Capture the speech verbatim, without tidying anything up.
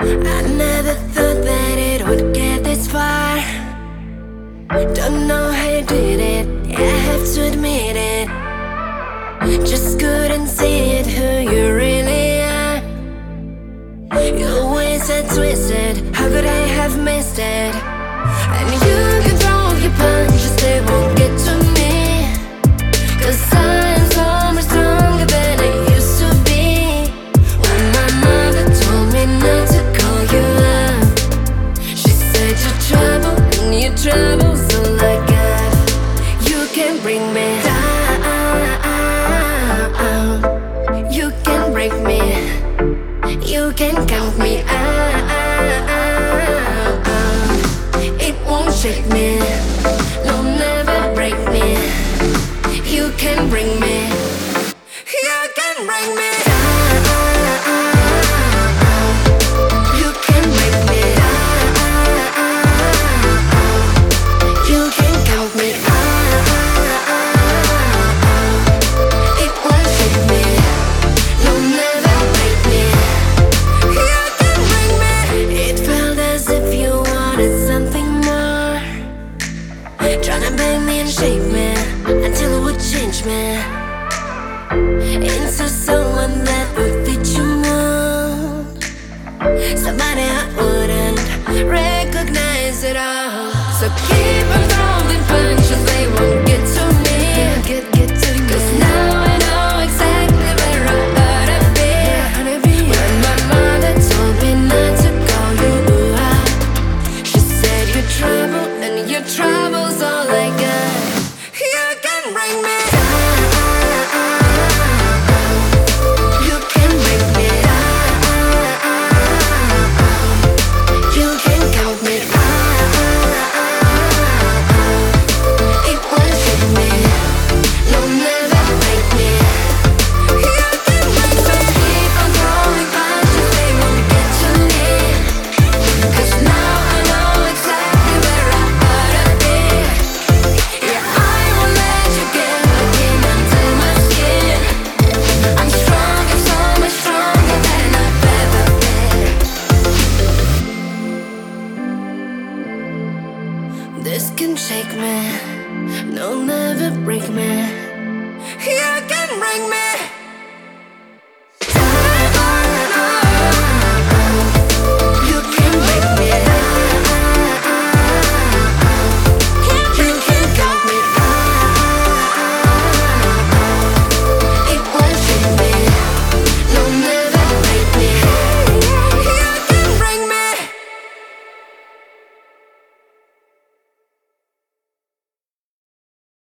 I never thought that it would get this far. Don't know how you did it, yeah, I have to admit it. Just couldn't see it, who you really are. Your ways are twisted, how could I have missed it? And you can throw your punches, they won't get to me, 'cause I'm so much stronger than I used to be. When my mother told me not to call you up, she said you're trouble and your trouble's all I got. You can bring me down, you can break me, you can count me